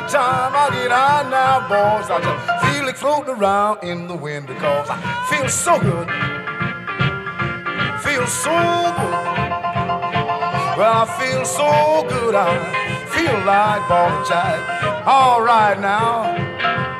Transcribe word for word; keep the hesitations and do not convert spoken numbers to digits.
time I get high now, boys, I just feel it floating around in the wind because I feel so good, feel so good. Well, I feel so good, I feel like ball and jack. All right now.